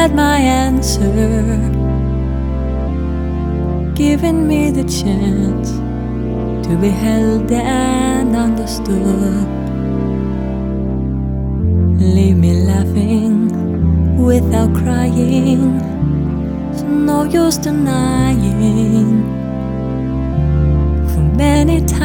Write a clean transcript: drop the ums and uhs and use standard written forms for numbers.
had my answer, giving me the chance to be held and understood. Leave me laughing without crying, so no use denying. For many times